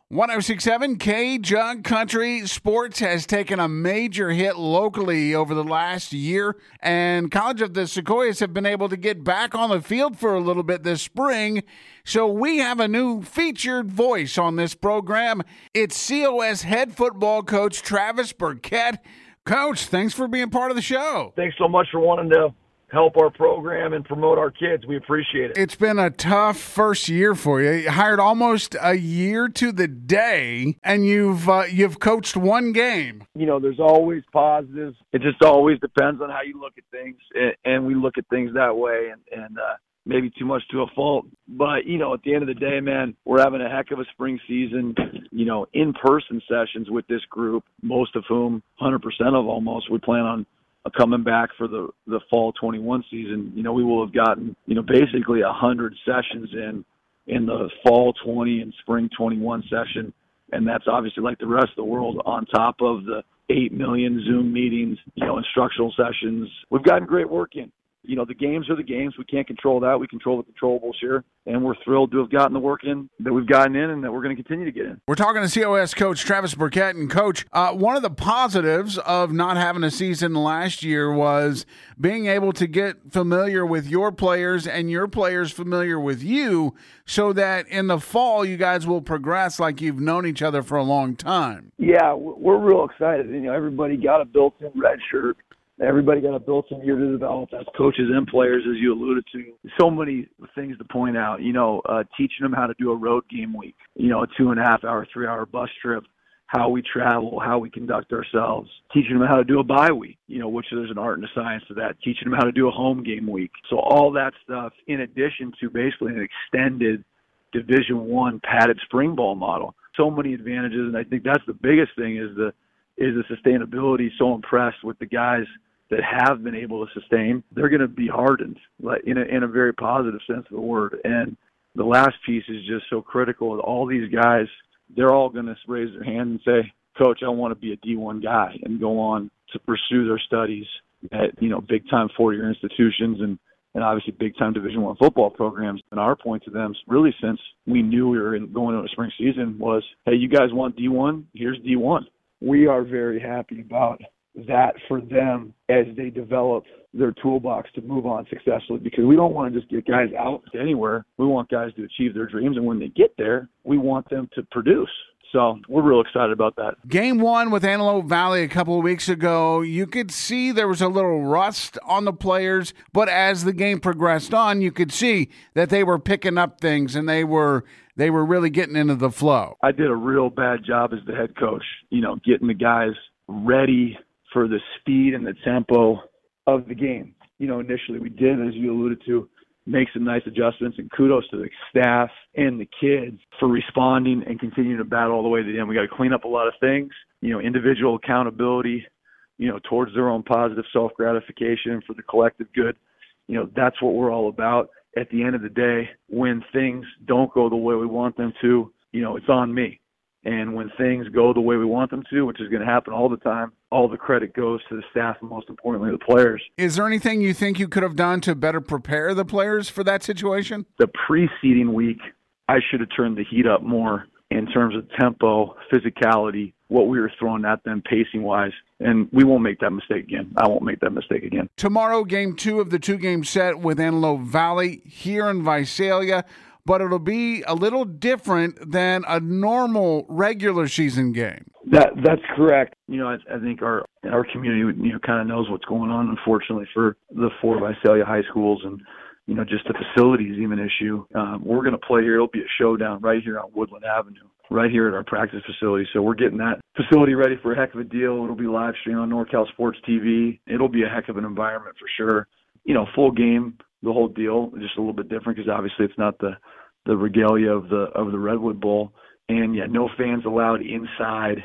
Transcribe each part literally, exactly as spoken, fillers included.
one oh six point seven K-Jug Country Sports has taken a major hit locally over the last year, and College of the Sequoias have been able to get back on the field for a little bit this spring. So we have a new featured voice on this program. It's C O S head football coach Travis Burkett. Coach, thanks for being part of the show. Thanks so much for wanting to help our program and promote our kids. We appreciate it. It's been a tough first year for you. You hired almost a year to the day, and you've uh, you've coached one game. You know, there's always positives. It just always depends on how you look at things, and we look at things that way, and, and uh, maybe too much to a fault. But, you know, at the end of the day, man, we're having a heck of a spring season, you know, in-person sessions with this group, most of whom, one hundred percent of almost, we plan on coming back for the, the fall twenty-one season. You know, we will have gotten, you know, basically one hundred sessions in in the fall twenty and spring twenty-one session. And that's obviously, like the rest of the world, on top of the eight million Zoom meetings, you know, instructional sessions. We've gotten great work in. You know, the games are the games. We can't control that. We control the controllables here. And we're thrilled to have gotten the work in that we've gotten in and that we're going to continue to get in. We're talking to C O S coach Travis Burkett. And, Coach, uh, one of the positives of not having a season last year was being able to get familiar with your players and your players familiar with you so that in the fall you guys will progress like you've known each other for a long time. Yeah, we're real excited. You know, everybody got a built-in red shirt. Everybody got a built-in year to develop as coaches and players, as you alluded to. So many things to point out, you know, uh, teaching them how to do a road game week, you know, a two and a half hour, three hour bus trip, how we travel, how we conduct ourselves, teaching them how to do a bye week, you know, which there's an art and a science to that, teaching them how to do a home game week. So all that stuff in addition to basically an extended Division One padded spring ball model. So many advantages, and I think that's the biggest thing is the is the sustainability. So impressed with the guys that have been able to sustain. They're going to be hardened, like in a, in a very positive sense of the word. And the last piece is just so critical. All these guys, they're all going to raise their hand and say, Coach, I want to be a D one guy, and go on to pursue their studies at, you know, big-time four-year institutions and, and obviously big-time Division One football programs. And our point to them, really since we knew we were in, going into a spring season, was, hey, you guys want D one? Here's D one. We are very happy about that for them as they develop their toolbox to move on successfully, because we don't want to just get guys out anywhere. We want guys to achieve their dreams, and when they get there, we want them to produce. So we're real excited about that. Game one with Antelope Valley a couple of weeks ago, you could see there was a little rust on the players, but as the game progressed on, you could see that they were picking up things and they were they were really getting into the flow. I did a real bad job as the head coach, you know, getting the guys ready for the speed and the tempo of the game. You know, initially we did, as you alluded to, make some nice adjustments, and kudos to the staff and the kids for responding and continuing to battle all the way to the end. We got to clean up a lot of things, you know, individual accountability, you know, towards their own positive self-gratification for the collective good. You know, that's what we're all about. At the end of the day, when things don't go the way we want them to, you know, it's on me. And when things go the way we want them to, which is going to happen all the time, all the credit goes to the staff and most importantly the players. Is there anything you think you could have done to better prepare the players for that situation? The preceding week, I should have turned the heat up more in terms of tempo, physicality, what we were throwing at them pacing-wise. And we won't make that mistake again. I won't make that mistake again. Tomorrow, game two of the two-game set with Antelope Valley here in Visalia. But it'll be a little different than a normal regular season game. That that's correct. You know, I, I think our our community, you know, kind of knows what's going on. Unfortunately, for the four Visalia high schools, and you know, just the facilities even issue. Um, we're going to play here. It'll be a showdown right here on Woodland Avenue, right here at our practice facility. So we're getting that facility ready for a heck of a deal. It'll be live streamed on NorCal Sports T V. It'll be a heck of an environment for sure. You know, full game, the whole deal, just a little bit different because obviously it's not the the regalia of the of the Redwood Bowl. And yeah, no fans allowed inside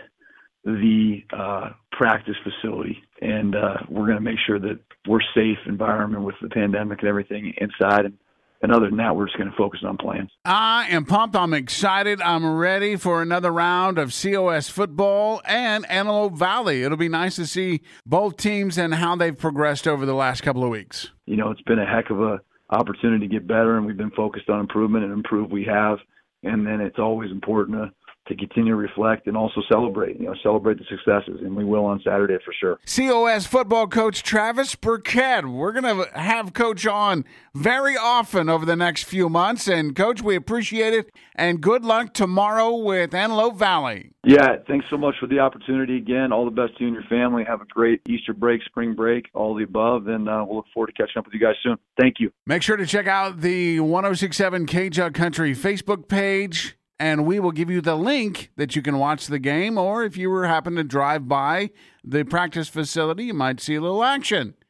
the uh, practice facility. And uh, we're going to make sure that we're safe environment with the pandemic and everything inside. And, and other than that, we're just going to focus on playing. I am pumped. I'm excited. I'm ready for another round of C O S football and Antelope Valley. It'll be nice to see both teams and how they've progressed over the last couple of weeks. You know, it's been a heck of a opportunity to get better, and we've been focused on improvement, and improve we have. And then it's always important to to continue to reflect and also celebrate, you know, celebrate the successes, and we will on Saturday for sure. C O S football coach Travis Burkett. We're going to have Coach on very often over the next few months. And, Coach, we appreciate it, and good luck tomorrow with Antelope Valley. Yeah, thanks so much for the opportunity again. All the best to you and your family. Have a great Easter break, spring break, all the above, and uh, we'll look forward to catching up with you guys soon. Thank you. Make sure to check out the one oh six point seven K-Jug Country Facebook page, and we will give you the link that you can watch the game, or if you were happen to drive by the practice facility, you might see a little action.